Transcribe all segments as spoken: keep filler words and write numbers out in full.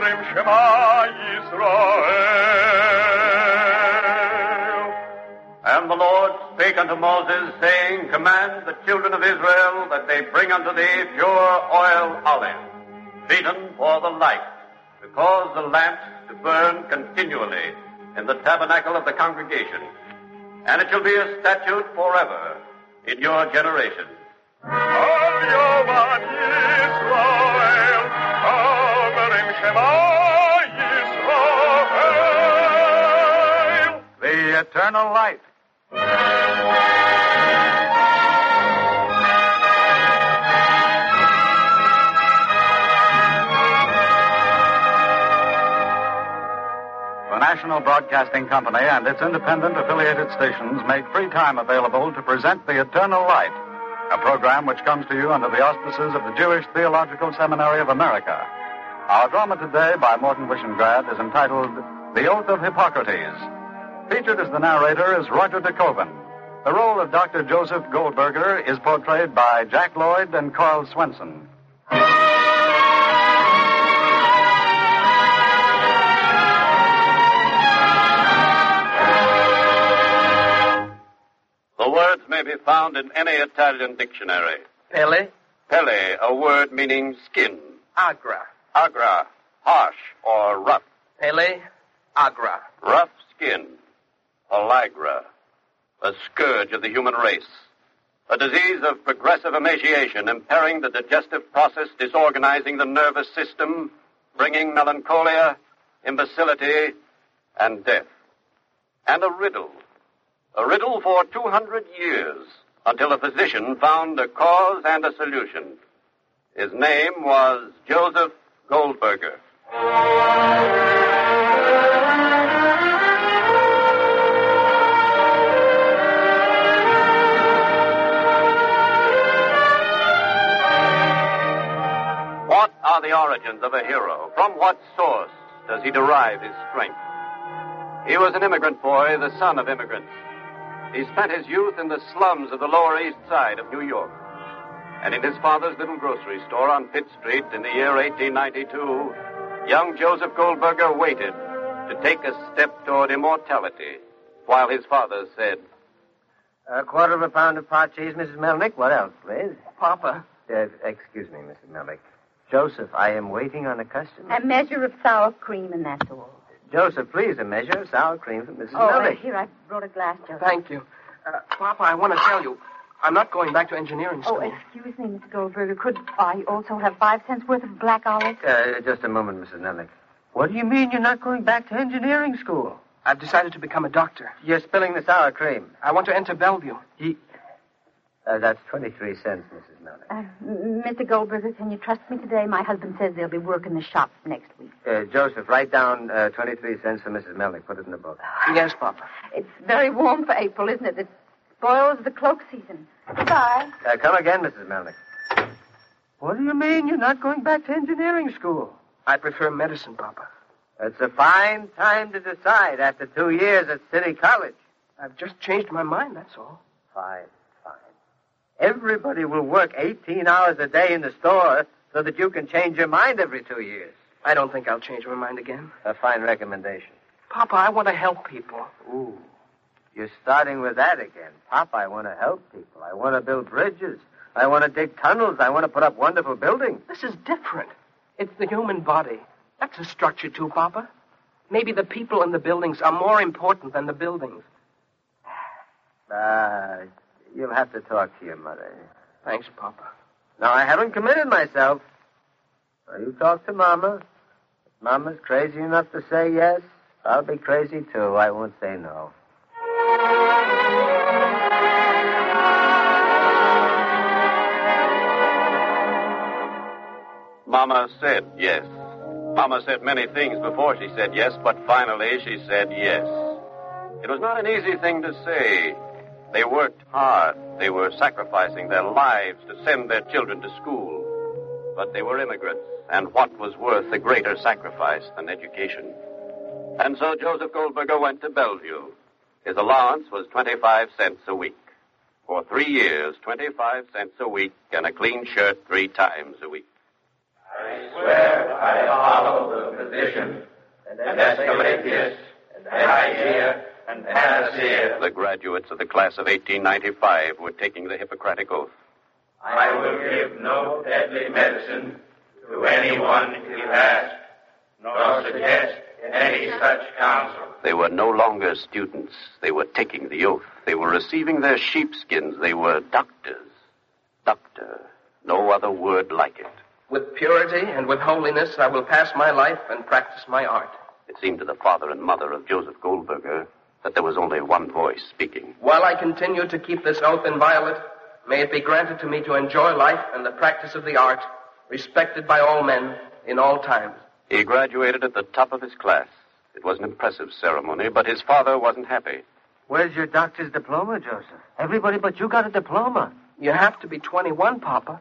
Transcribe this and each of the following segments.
Omerim Shema Yisrael. And the Lord spake unto Moses, saying, Command the children of Israel that they bring unto thee pure oil olive, beaten for the light, to cause the lamps to burn continually in the tabernacle of the congregation. And it shall be a statute forever in your generation. The eternal light. The National Broadcasting Company and its independent affiliated stations make free time available to present The Eternal Light, a program which comes to you under the auspices of the Jewish Theological Seminary of America. Our drama today by Morton Wishengrad is entitled The Oath of Hippocrates. Featured as the narrator is Roger de Koven. The role of Doctor Joseph Goldberger is portrayed by Jack Lloyd and Carl Swenson. The words may be found in any Italian dictionary. Pele? Pele, a word meaning skin. Agra. Agra, harsh or rough. Pele? Agra. Rough skin. Pellagra, a scourge of the human race. A disease of progressive emaciation, impairing the digestive process, disorganizing the nervous system, bringing melancholia, imbecility, and death. And a riddle. A riddle for two hundred years, until a physician found a cause and a solution. His name was Joseph Goldberger. What are the origins of a hero? From what source does he derive his strength? He was an immigrant boy, the son of immigrants. He spent his youth in the slums of the Lower East Side of New York. And in his father's little grocery store on Pitt Street in the year eighteen ninety-two, young Joseph Goldberger waited to take a step toward immortality, while his father said, A quarter of a pound of pot cheese, Missus Melnick. What else, please? Papa. Uh, excuse me, Missus Melnick. Joseph, I am waiting on a customer. A measure of sour cream, and that's all. Joseph, please, a measure of sour cream for Missus Oh, Melnick. uh, here, I brought a glass, Joseph. Thank you. Uh, Papa, I want to tell you, I'm not going back to engineering school. Oh, excuse me, Mister Goldberger. Could I also have five cents worth of black olives? Uh, just a moment, Missus Melnick. What do you mean you're not going back to engineering school? I've decided to become a doctor. You're spilling the sour cream. I want to enter Bellevue. He... Uh, that's twenty-three cents, Missus Melnick. Uh, M- Mister Goldberger, can you trust me today? My husband says they'll be working the shop next week. Uh, Joseph, write down uh, twenty-three cents for Missus Melnick. Put it in the book. Yes, Papa. It's very warm for April, isn't it? It spoils the cloak season. Goodbye. Uh, come again, Missus Melnick. What do you mean you're not going back to engineering school? I prefer medicine, Papa. It's a fine time to decide after two years at City College. I've just changed my mind, that's all. Fine, fine. Everybody will work eighteen hours a day in the store so that you can change your mind every two years. I don't think I'll change my mind again. A fine recommendation. Papa, I want to help people. Ooh, you're starting with that again. Pop, I want to help people. I want to build bridges. I want to dig tunnels. I want to put up wonderful buildings. This is different. It's the human body. That's a structure, too, Papa. Maybe the people and the buildings are more important than the buildings. Ah, uh, you'll have to talk to your mother. Thanks, Papa. Now, I haven't committed myself. Well, you talk to Mama. If Mama's crazy enough to say yes, I'll be crazy, too. I won't say no. Mama said yes. Mama said many things before she said yes, but finally she said yes. It was not an easy thing to say. They worked hard. They were sacrificing their lives to send their children to school. But they were immigrants, and what was worth a greater sacrifice than education? And so Joseph Goldberger went to Bellevue. His allowance was twenty-five cents a week. For three years, twenty-five cents a week and a clean shirt three times a week. swear I follow the physician, and Escalapius, and Hygeia, and Panacea. The graduates of the class of eighteen ninety-five were taking the Hippocratic Oath. I will give no deadly medicine to anyone who asks, nor suggest any such counsel. They were no longer students. They were taking the oath. They were receiving their sheepskins. They were doctors. Doctor. No other word like it. With purity and with holiness, I will pass my life and practice my art. It seemed to the father and mother of Joseph Goldberger that there was only one voice speaking. While I continue to keep this oath inviolate, may it be granted to me to enjoy life and the practice of the art, respected by all men in all times. He graduated at the top of his class. It was an impressive ceremony, but his father wasn't happy. Where's your doctor's diploma, Joseph? Everybody but you got a diploma. You have to be twenty-one, Papa.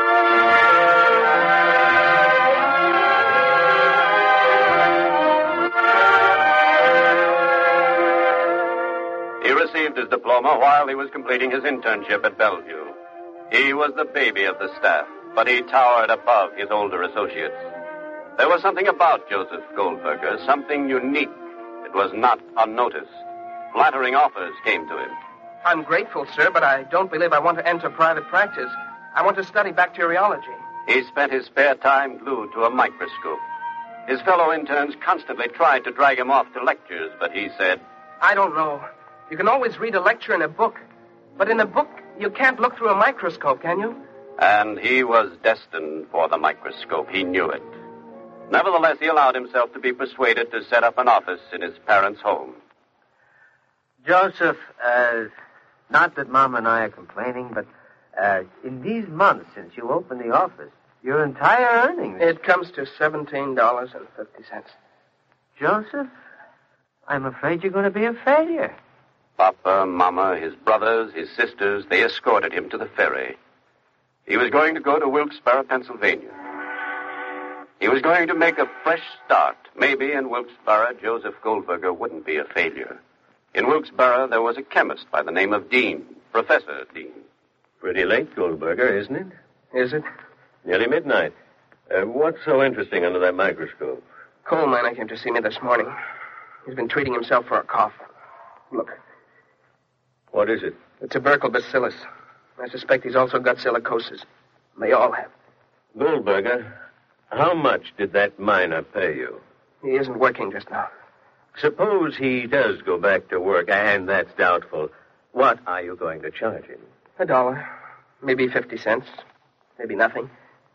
He received his diploma while he was completing his internship at Bellevue. He was the baby of the staff, but he towered above his older associates. There was something about Joseph Goldberger, something unique. It was not unnoticed. Flattering offers came to him. I'm grateful, sir, but I don't believe I want to enter private practice. I want to study bacteriology. He spent his spare time glued to a microscope. His fellow interns constantly tried to drag him off to lectures, but he said, I don't know. You can always read a lecture in a book. But in a book, you can't look through a microscope, can you? And he was destined for the microscope. He knew it. Nevertheless, he allowed himself to be persuaded to set up an office in his parents' home. Joseph, uh, not that Mom and I are complaining, but uh, in these months since you opened the office, your entire earnings... It comes to seventeen dollars and fifty cents. Joseph, I'm afraid you're going to be a failure. Papa, Mama, his brothers, his sisters, they escorted him to the ferry. He was going to go to Wilkes-Barre, Pennsylvania. He was going to make a fresh start. Maybe in Wilkes-Barre, Joseph Goldberger wouldn't be a failure. In Wilkes-Barre, there was a chemist by the name of Dean, Professor Dean. Pretty late, Goldberger, isn't it? Is it? Nearly midnight. Uh, what's so interesting under that microscope? Coal miner came to see me this morning. He's been treating himself for a cough. Look. What is it? A tubercle bacillus. I suspect he's also got silicosis. They all have. Goldberger, how much did that miner pay you? He isn't working just now. Suppose he does go back to work, and that's doubtful. What are you going to charge him? A dollar. Maybe fifty cents. Maybe nothing.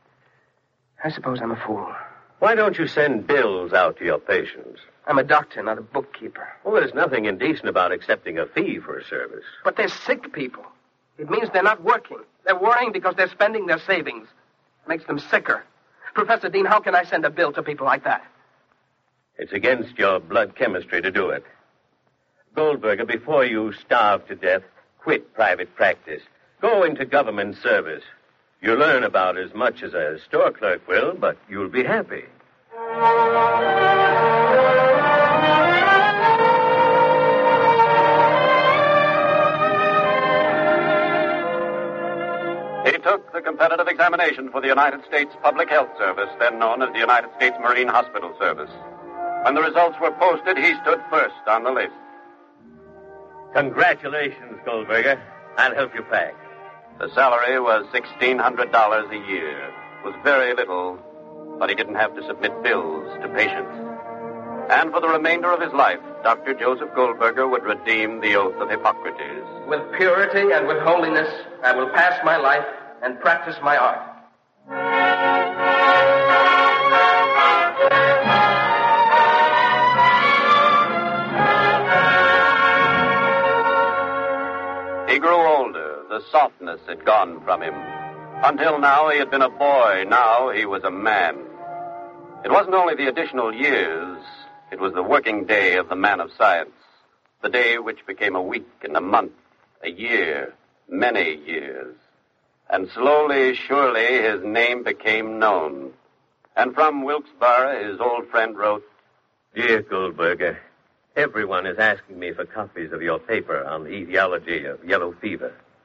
I suppose I'm a fool. Why don't you send bills out to your patients? I'm a doctor, not a bookkeeper. Well, there's nothing indecent about accepting a fee for a service. But they're sick people. It means they're not working. They're worrying because they're spending their savings. It makes them sicker. Professor Dean, how can I send a bill to people like that? It's against your blood chemistry to do it. Goldberger, before you starve to death, quit private practice. Go into government service. You'll learn about as much as a store clerk will, but you'll be happy. He took the competitive examination for the United States Public Health Service, then known as the United States Marine Hospital Service. When the results were posted, he stood first on the list. Congratulations, Goldberger. I'll help you pack. The salary was sixteen hundred dollars a year. It was very little, but he didn't have to submit bills to patients. And for the remainder of his life, Doctor Joseph Goldberger would redeem the oath of Hippocrates. With purity and with holiness, I will pass my life and practice my art. He grew older. The softness had gone from him. Until now, he had been a boy. Now, he was a man. It wasn't only the additional years. It was the working day of the man of science. The day which became a week and a month, a year, many years. And slowly, surely, his name became known. And from Wilkes-Barre, his old friend wrote, Dear Goldberger, everyone is asking me for copies of your paper on the etiology of yellow fever.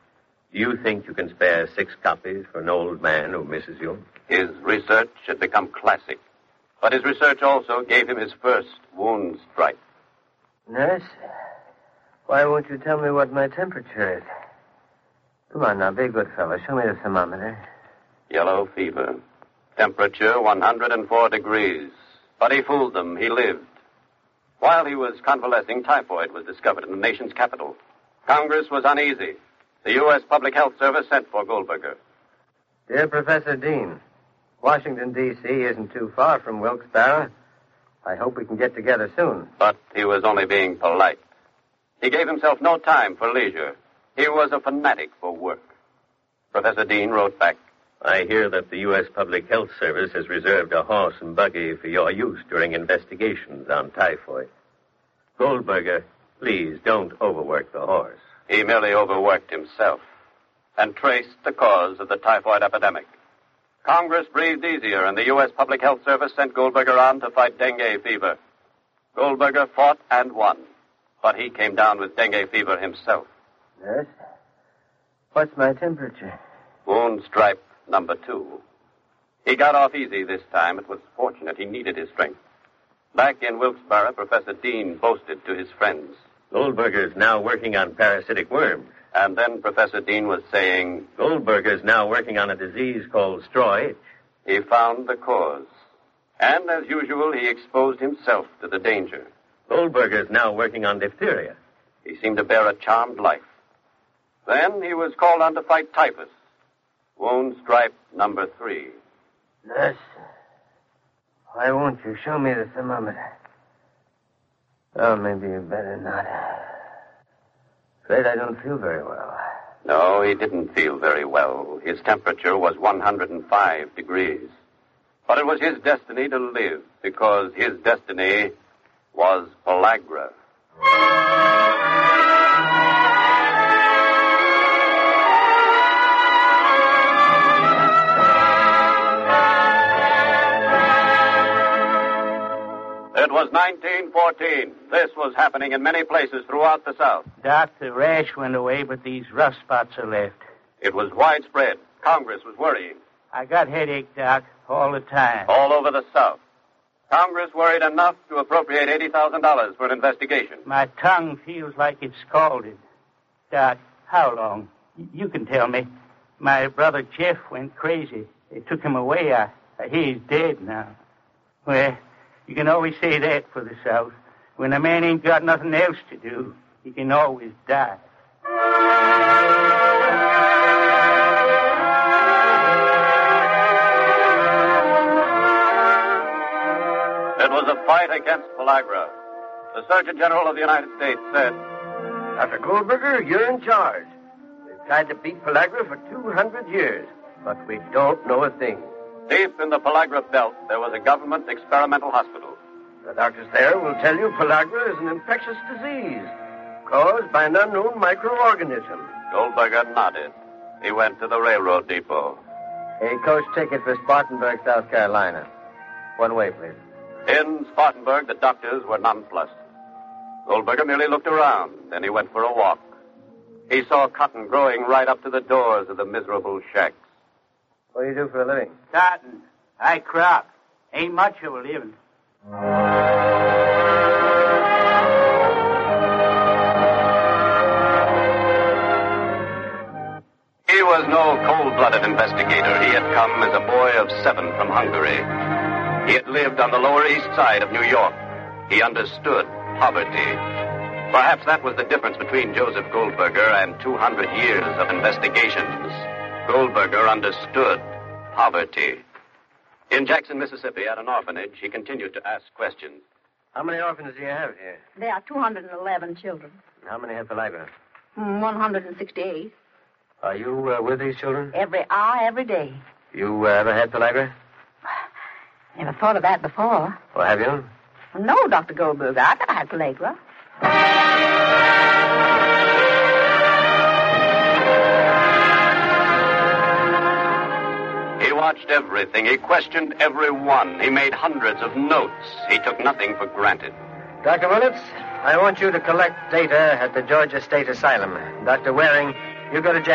Do you think you can spare six copies for an old man who misses you? His research had become classic, but his research also gave him his first wound stripe. Nurse, why won't you tell me what my temperature is? Come on now, be a good fellow. Show me the thermometer. Yellow fever. Temperature one hundred four degrees. But he fooled them. He lived. While he was convalescing, typhoid was discovered in the nation's capital. Congress was uneasy. The U S Public Health Service sent for Goldberger. Dear Professor Dean, Washington, D C isn't too far from Wilkes-Barre. I hope we can get together soon. But he was only being polite. He gave himself no time for leisure. He was a fanatic for work. Professor Dean wrote back, I hear that the U S Public Health Service has reserved a horse and buggy for your use during investigations on typhoid. Goldberger, please don't overwork the horse. He merely overworked himself and traced the cause of the typhoid epidemic. Congress breathed easier, and the U S Public Health Service sent Goldberger on to fight dengue fever. Goldberger fought and won, but he came down with dengue fever himself. Nurse, what's my temperature? Wound stripe number two. He got off easy this time. It was fortunate. He needed his strength. Back in Wilkes-Barre, Professor Dean boasted to his friends. Goldberger's now working on parasitic worms. And then Professor Dean was saying, Goldberger's now working on a disease called straw itch. He found the cause. And as usual, he exposed himself to the danger. Goldberger's now working on diphtheria. He seemed to bear a charmed life. Then he was called on to fight typhus. Wound stripe number three. Nurse, why won't you show me the thermometer? Oh, maybe you better not. Afraid I don't feel very well. No, he didn't feel very well. His temperature was one hundred five degrees. But it was his destiny to live, because his destiny was pellagra. It was nineteen fourteen. This was happening in many places throughout the South. Doc, the rash went away, but these rough spots are left. It was widespread. Congress was worrying. I got headache, Doc, all the time. All over the South. Congress worried enough to appropriate eighty thousand dollars for an investigation. My tongue feels like it's scalded. Doc, how long? You can tell me. My brother Jeff went crazy. They took him away. I, I hear he's dead now. Well, you can always say that for the South. When a man ain't got nothing else to do, he can always die. It was a fight against pellagra. The Surgeon General of the United States said, Doctor Goldberger, you're in charge. We've tried to beat pellagra for two hundred years, but we don't know a thing. Deep in the pellagra belt, there was a government experimental hospital. The doctors there will tell you pellagra is an infectious disease caused by an unknown microorganism. Goldberger nodded. He went to the railroad depot. A coach ticket for Spartanburg, South Carolina. One way, please. In Spartanburg, the doctors were nonplussed. Goldberger merely looked around, then he went for a walk. He saw cotton growing right up to the doors of the miserable shacks. What do you do for a living? Cotton. I crop. Ain't much of a living. He was no cold-blooded investigator. He had come as a boy of seven from Hungary. He had lived on the Lower East Side of New York. He understood poverty. Perhaps that was the difference between Joseph Goldberger and two hundred years of investigations. Goldberger understood poverty. In Jackson, Mississippi, at an orphanage, he continued to ask questions. How many orphans do you have here? There are two hundred eleven children. How many have pellagra? Mm, one hundred sixty-eight. Are you uh, with these children? Every hour, every day. You uh, ever had pellagra? Never thought of that before. Well, have you? No, Doctor Goldberger. I never had pellagra. He watched everything. He questioned everyone. He made hundreds of notes. He took nothing for granted. Doctor Willits, I want you to collect data at the Georgia State Asylum. Doctor Waring, you go to Jackson.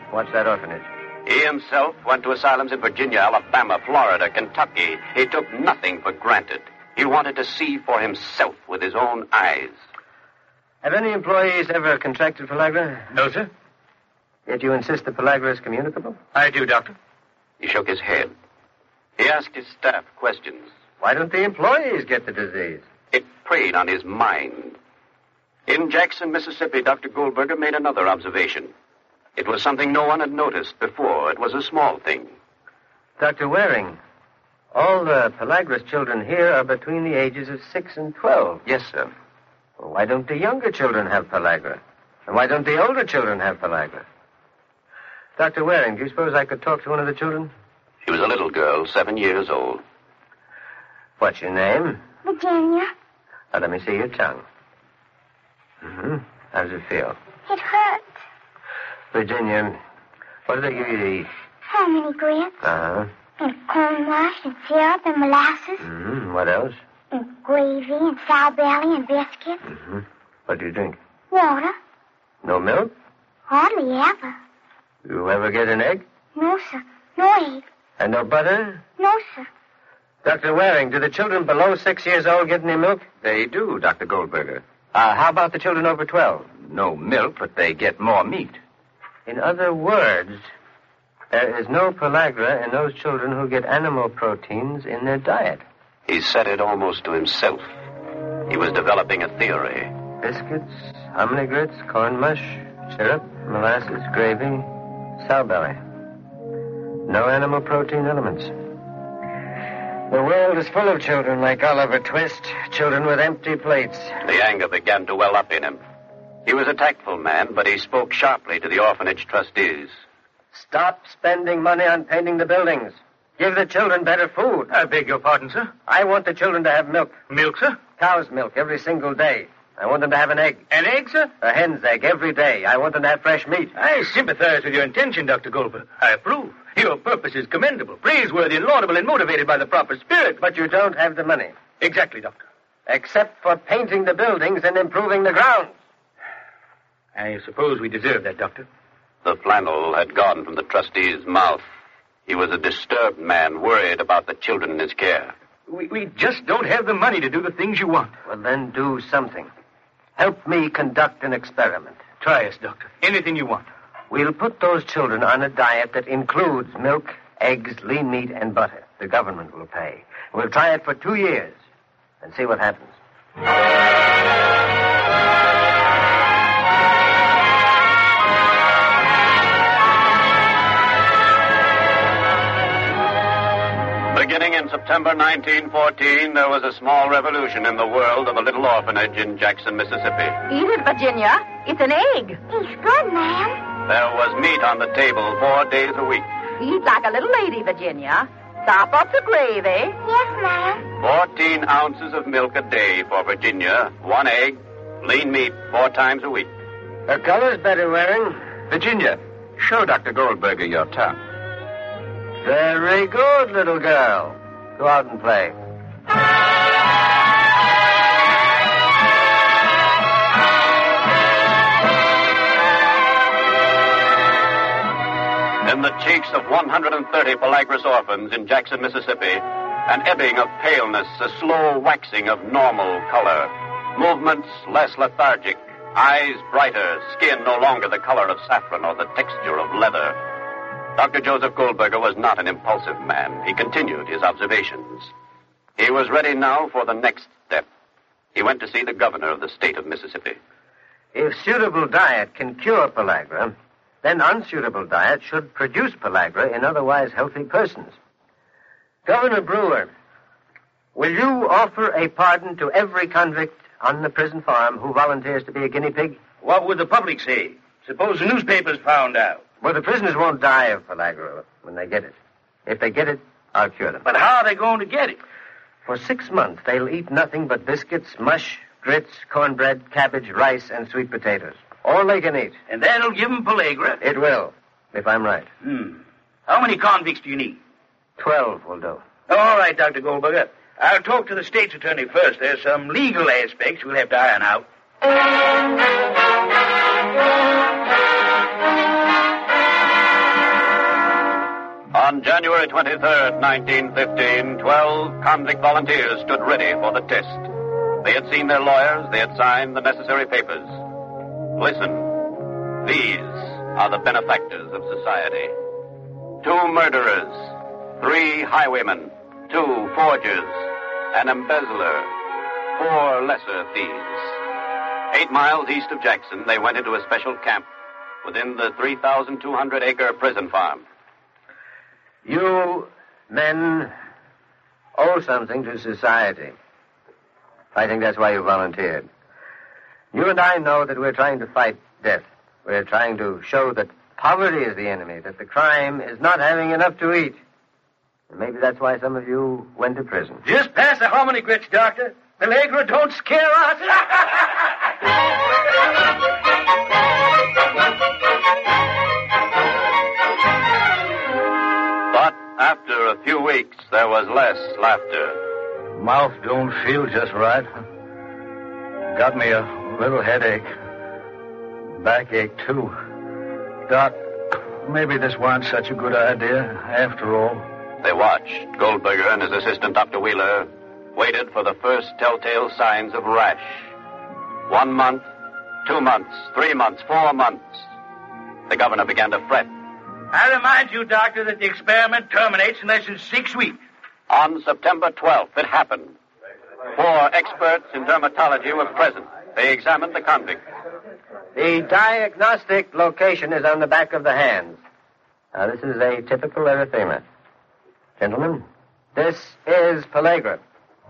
What's that orphanage? He himself went to asylums in Virginia, Alabama, Florida, Kentucky. He took nothing for granted. He wanted to see for himself with his own eyes. Have any employees ever contracted pellagra? No, sir. Yet you insist the pellagra is communicable? I do, Doctor. He shook his head. He asked his staff questions. Why don't the employees get the disease? It preyed on his mind. In Jackson, Mississippi, Doctor Goldberger made another observation. It was something no one had noticed before. It was a small thing. Doctor Waring, all the pellagra's children here are between the ages of six and twelve. Yes, sir. Well, why don't the younger children have pellagra? And why don't the older children have pellagra? Doctor Waring, do you suppose I could talk to one of the children? She was a little girl, seven years old. What's your name? Virginia. Now, let me see your tongue. Mm-hmm. How does it feel? It hurts. Virginia, what do they give you to eat? How many grits? Uh-huh. And corn mush and syrup and molasses. Mm-hmm. What else? And gravy and sour belly and biscuits. Mm-hmm. What do you drink? Water. No milk? Hardly ever. You ever get an egg? No, sir. No egg. And no butter? No, sir. Doctor Waring, do the children below six years old get any milk? They do, Doctor Goldberger. Uh, how about the children over twelve? No milk, but they get more meat. In other words, there is no pellagra in those children who get animal proteins in their diet. He said it almost to himself. He was developing a theory. Biscuits, hominy grits, corn mush, syrup, molasses, gravy, sour belly. No animal protein elements. The world is full of children like Oliver Twist, children with empty plates. The anger began to well up in him. He was a tactful man, but he spoke sharply to the orphanage trustees. Stop spending money on painting the buildings. Give the children better food. I beg your pardon, sir. I want the children to have milk. Milk, sir? Cow's milk every single day. I want them to have an egg. An egg, sir? A hen's egg every day. I want them to have fresh meat. I sympathize with your intention, Doctor Goldberg. I approve. Your purpose is commendable, praiseworthy, and laudable, and motivated by the proper spirit. But you don't have the money. Exactly, Doctor. Except for painting the buildings and improving the grounds. I suppose we deserve that, Doctor. The flannel had gone from the trustee's mouth. He was a disturbed man, worried about the children in his care. We, we just don't have the money to do the things you want. Well, then do something. Help me conduct an experiment. Try us, Doctor. Anything you want. We'll put those children on a diet that includes milk, eggs, lean meat, and butter. The government will pay. We'll try it for two years and see what happens. Beginning in September nineteen fourteen, there was a small revolution in the world of a little orphanage in Jackson, Mississippi. Eat it, Virginia. It's an egg. It's good, ma'am. There was meat on the table four days a week. Eat like a little lady, Virginia. Sop up the gravy. Yes, ma'am. Fourteen ounces of milk a day for Virginia, one egg, lean meat four times a week. Her color's better, Waring. Virginia, show Doctor Goldberger your tongue. Very good, little girl. Go out and play. In the cheeks of one hundred thirty Pelagris orphans in Jackson, Mississippi, an ebbing of paleness, a slow waxing of normal color. Movements less lethargic, eyes brighter, skin no longer the color of saffron or the texture of leather. Doctor Joseph Goldberger was not an impulsive man. He continued his observations. He was ready now for the next step. He went to see the governor of the state of Mississippi. If suitable diet can cure pellagra, then unsuitable diet should produce pellagra in otherwise healthy persons. Governor Brewer, will you offer a pardon to every convict on the prison farm who volunteers to be a guinea pig? What would the public say? Suppose the newspapers found out. Well, the prisoners won't die of pellagra when they get it. If they get it, I'll cure them. But how are they going to get it? For six months, they'll eat nothing but biscuits, mush, grits, cornbread, cabbage, rice, and sweet potatoes. All they can eat. And that'll give them pellagra? It will, if I'm right. Hmm. How many convicts do you need? Twelve will do. All right, Doctor Goldberger. I'll talk to the state's attorney first. There's some legal aspects we'll have to iron out. On January twenty-third, nineteen fifteen, twelve convict volunteers stood ready for the test. They had seen their lawyers. They had signed the necessary papers. Listen. These are the benefactors of society. Two murderers, three highwaymen, two forgers, an embezzler, four lesser thieves. Eight miles east of Jackson, they went into a special camp within the three thousand two hundred acre prison farm. You men owe something to society. I think that's why you volunteered. You and I know that we're trying to fight death. We're trying to show that poverty is the enemy, that the crime is not having enough to eat. And maybe that's why some of you went to prison. Just pass the hominy grits, Doctor. Pellagra don't scare us. But after a few weeks, there was less laughter. Mouth don't feel just right. Got me a little headache. Backache, too. Doc, maybe this wasn't such a good idea after all. They watched. Goldberger and his assistant, Doctor Wheeler, waited for the first telltale signs of rash. One month, two months, three months, four months. The governor began to fret. I remind you, Doctor, that the experiment terminates in less than six weeks. On September twelfth, it happened. Four experts in dermatology were present. They examined the convict. The diagnostic location is on the back of the hands. Now, this is a typical erythema. Gentlemen, this is pellagra.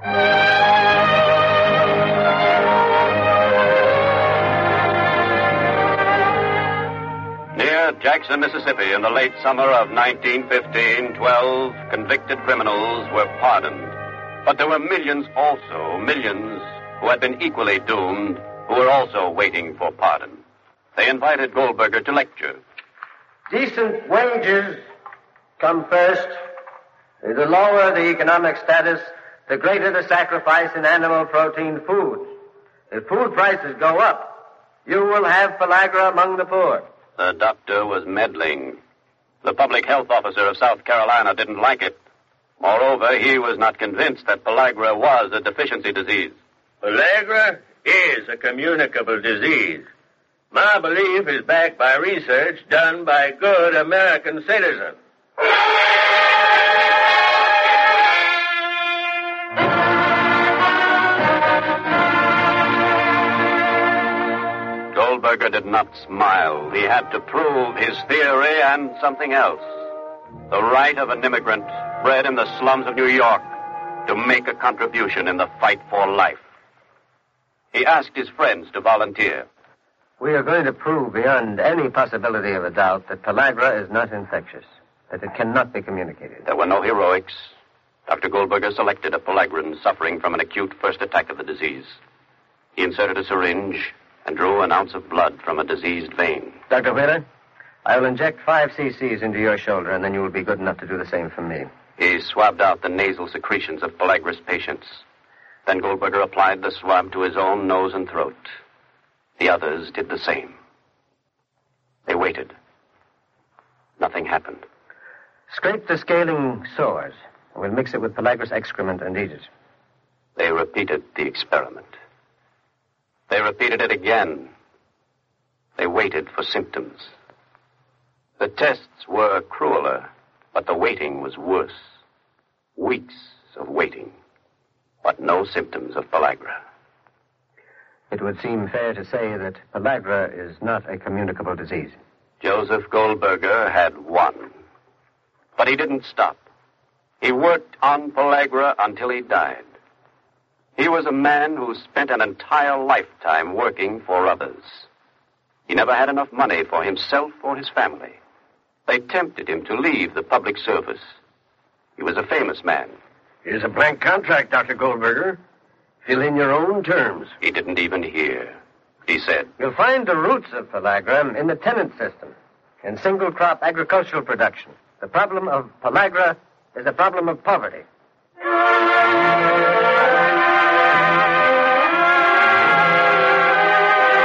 Near Jackson, Mississippi, in the late summer of nineteen fifteen, twelve convicted criminals were pardoned. But there were millions also, millions who had been equally doomed, who were also waiting for pardon. They invited Goldberger to lecture. Decent wages come first. The lower the economic status, the greater the sacrifice in animal protein foods. If food prices go up, you will have pellagra among the poor. The doctor was meddling. The public health officer of South Carolina didn't like it. Moreover, he was not convinced that pellagra was a deficiency disease. Pellagra is a communicable disease. My belief is backed by research done by good American citizens. Goldberger did not smile. He had to prove his theory and something else. The right of an immigrant bred in the slums of New York to make a contribution in the fight for life. He asked his friends to volunteer. We are going to prove beyond any possibility of a doubt that pellagra is not infectious, that it cannot be communicated. There were no heroics. Doctor Goldberger selected a pelagran suffering from an acute first attack of the disease. He inserted a syringe and drew an ounce of blood from a diseased vein. Doctor Wheeler, I will inject five cc's into your shoulder, and then you will be good enough to do the same for me. He swabbed out the nasal secretions of pellagra's patients. Then Goldberger applied the swab to his own nose and throat. The others did the same. They waited. Nothing happened. Scrape the scaling sores. We'll mix it with pellagra's excrement and eat it. They repeated the experiment. They repeated it again. They waited for symptoms. The tests were crueler, but the waiting was worse. Weeks of waiting, but no symptoms of pellagra. It would seem fair to say that pellagra is not a communicable disease. Joseph Goldberger had won. But he didn't stop. He worked on pellagra until he died. He was a man who spent an entire lifetime working for others. He never had enough money for himself or his family. They tempted him to leave the public service. He was a famous man. Here's a blank contract, Doctor Goldberger. Fill in your own terms. He didn't even hear. He said, You'll find the roots of pellagra in the tenant system, in single-crop agricultural production. The problem of pellagra is a problem of poverty.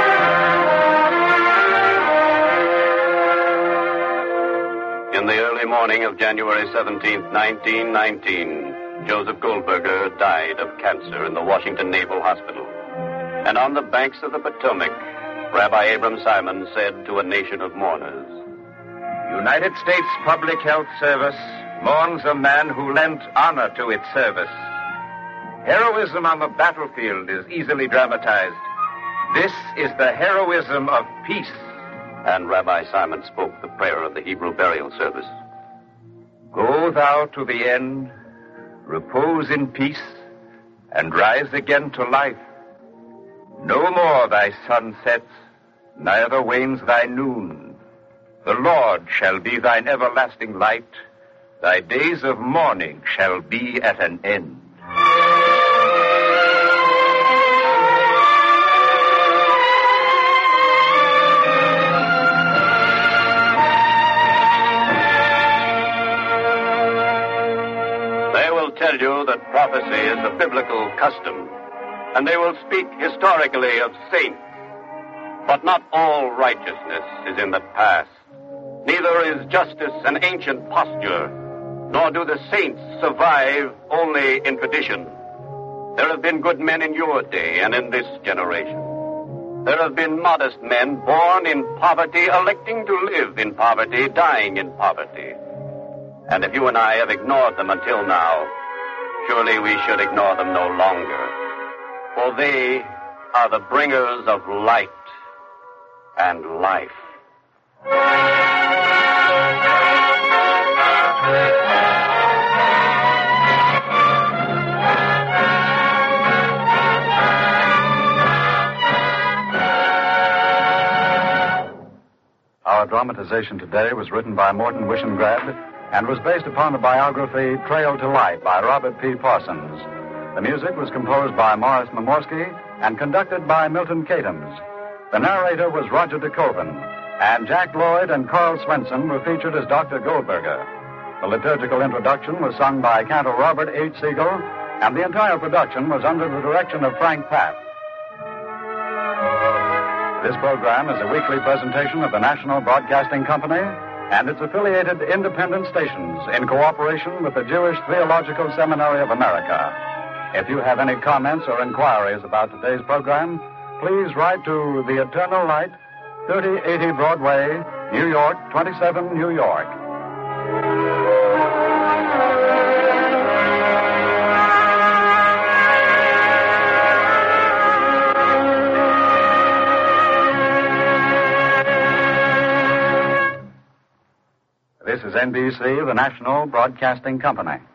in the early morning of January seventeenth, nineteen nineteen, Joseph Goldberger died of cancer in the Washington Naval Hospital. And on the banks of the Potomac, Rabbi Abram Simon said to a nation of mourners, United States Public Health Service mourns a man who lent honor to its service. Heroism on the battlefield is easily dramatized. This is the heroism of peace. And Rabbi Simon spoke the prayer of the Hebrew burial service. Go thou to the end, repose in peace, and rise again to life. No more thy sun sets, neither wanes thy noon. The Lord shall be thine everlasting light. Thy days of mourning shall be at an end. They will tell you that prophecy is a biblical custom, and they will speak historically of saints. But not all righteousness is in the past. Neither is justice an ancient posture, nor do the saints survive only in tradition. There have been good men in your day and in this generation. There have been modest men born in poverty, electing to live in poverty, dying in poverty. And if you and I have ignored them until now, surely we should ignore them no longer. For they are the bringers of light and life. Our dramatization today was written by Morton Wishengrad and was based upon the biography Trail to Light by Robert P. Parsons. The music was composed by Morris Momorsky and conducted by Milton Cadams. The narrator was Roger DeKoven, and Jack Lloyd and Carl Swenson were featured as Doctor Goldberger. The liturgical introduction was sung by Cantor Robert H. Siegel, and the entire production was under the direction of Frank Papp. This program is a weekly presentation of the National Broadcasting Company and its affiliated independent stations in cooperation with the Jewish Theological Seminary of America. If you have any comments or inquiries about today's program, please write to The Eternal Light, thirty eighty Broadway, New York, twenty-seven, New York. This is N B C, the National Broadcasting Company.